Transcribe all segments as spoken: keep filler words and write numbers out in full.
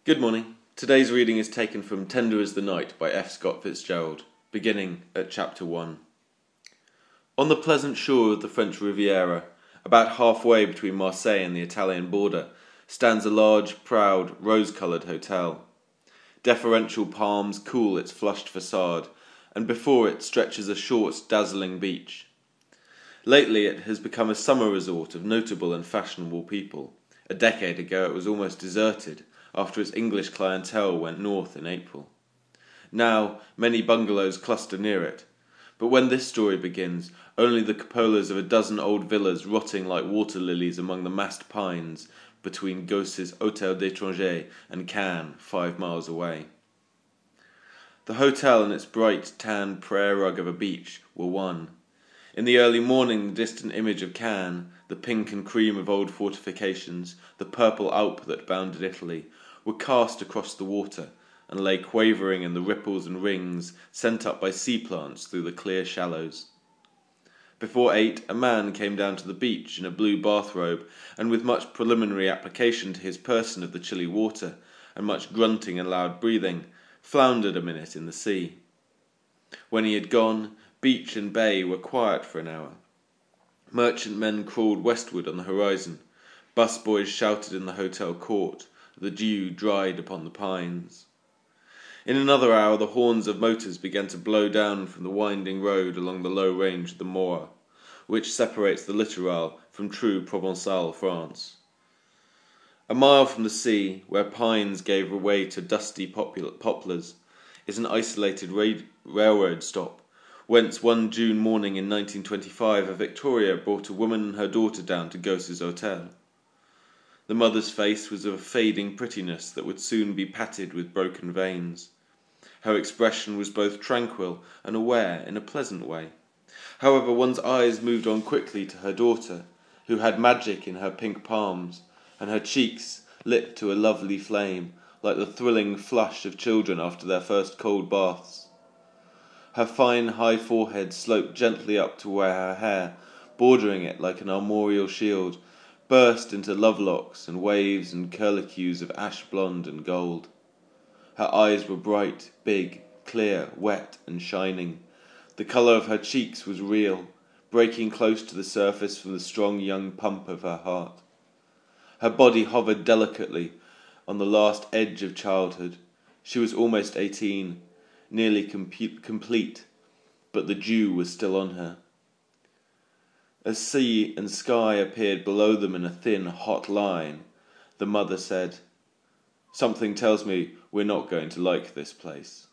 Good morning. Today's reading is taken from Tender as the Night by F. Scott Fitzgerald, beginning at chapter one. On the pleasant shore of the French Riviera, about halfway between Marseille and the Italian border, stands a large, proud, rose-coloured hotel. Deferential palms cool its flushed facade, and before it stretches a short, dazzling beach. Lately it has become a summer resort of notable and fashionable people. A decade ago it was almost deserted, after its English clientele went north in April. Now, many bungalows cluster near it, but when this story begins, only the cupolas of a dozen old villas rotting like water lilies among the massed pines between Gosse's Hôtel d'Étranger and Cannes, five miles away. The hotel and its bright, tan prayer rug of a beach were one. In the early morning, the distant image of Cannes, the pink and cream of old fortifications, the purple Alp that bounded Italy, were cast across the water, and lay quavering in the ripples and rings sent up by sea plants through the clear shallows. Before eight, a man came down to the beach in a blue bathrobe, and with much preliminary application to his person of the chilly water, and much grunting and loud breathing, floundered a minute in the sea. When he had gone, beach and bay were quiet for an hour. Merchantmen crawled westward on the horizon. Busboys shouted in the hotel court. The dew dried upon the pines. In another hour the horns of motors began to blow down from the winding road along the low range of the Mora, which separates the littoral from true Provençal France. A mile from the sea, where pines gave way to dusty poplars, is an isolated ra- railroad stop, whence one June morning in nineteen twenty-five a Victoria brought a woman and her daughter down to Gosse's hotel. The mother's face was of a fading prettiness that would soon be patted with broken veins. Her expression was both tranquil and aware in a pleasant way. However, one's eyes moved on quickly to her daughter, who had magic in her pink palms, and her cheeks lit to a lovely flame, like the thrilling flush of children after their first cold baths. Her fine high forehead sloped gently up to where her hair, bordering it like an armorial shield, burst into love-locks and waves and curlicues of ash blonde and gold. Her eyes were bright, big, clear, wet and shining. The colour of her cheeks was real, breaking close to the surface from the strong young pump of her heart. Her body hovered delicately on the last edge of childhood. She was almost eighteen, nearly com- complete, but the dew was still on her. As sea and sky appeared below them in a thin, hot line, the mother said, "Something tells me we're not going to like this place."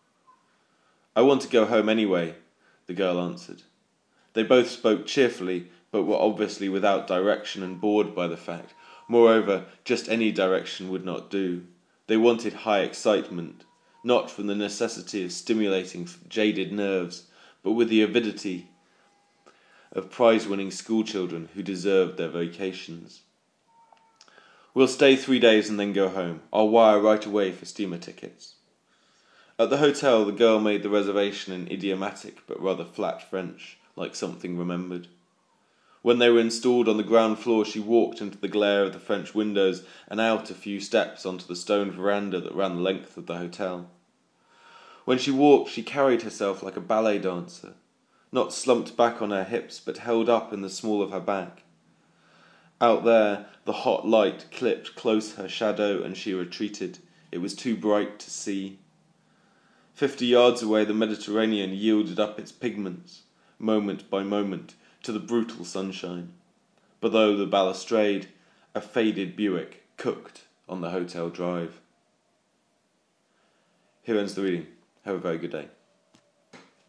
"I want to go home anyway," the girl answered. They both spoke cheerfully, but were obviously without direction and bored by the fact. Moreover, just any direction would not do. They wanted high excitement, not from the necessity of stimulating jaded nerves, but with the avidity of prize-winning schoolchildren who deserved their vacations. "We'll stay three days and then go home. I'll wire right away for steamer tickets." At the hotel, the girl made the reservation in idiomatic but rather flat French, like something remembered. When they were installed on the ground floor, she walked into the glare of the French windows and out a few steps onto the stone veranda that ran the length of the hotel. When she walked, she carried herself like a ballet dancer, not slumped back on her hips, but held up in the small of her back. Out there, the hot light clipped close her shadow, and she retreated. It was too bright to see. Fifty yards away, the Mediterranean yielded up its pigments, moment by moment, to the brutal sunshine. Below the balustrade, a faded Buick cooked on the hotel drive. Here ends the reading. Have a very good day.